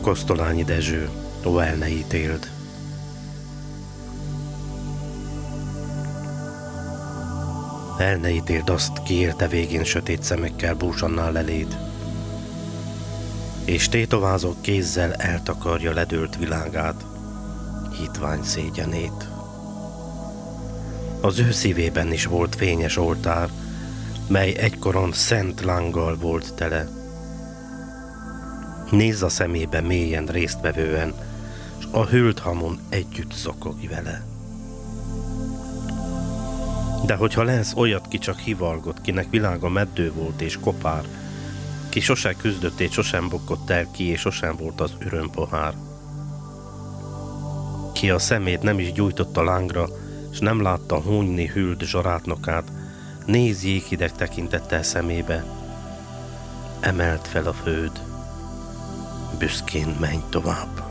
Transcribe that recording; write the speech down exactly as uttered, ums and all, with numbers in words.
Kosztolányi Dezső, ó, el ne ítéld. El ne ítéld azt, ki érte végén sötét szemekkel búsannál eléd, és tétovázó kézzel eltakarja ledőlt világát, hitvány szégyenét. Az ő szívében is volt fényes oltár, mely egykoron szent lánggal volt tele. Nézz a szemébe mélyen résztvevően, s a hűlt hamon együtt zokogj vele. De hogyha lesz olyat, ki csak hivalgott, kinek világa meddő volt és kopár, ki sose küzdött és sosem bukott el ki, és sosem volt az örömpohár, ki a szemét nem is gyújtotta lángra, s nem látta hunyni hűlt zsarátnokát, nézz jéghideg tekintettel szemébe, emelt fel a főd, büszkén menj tovább.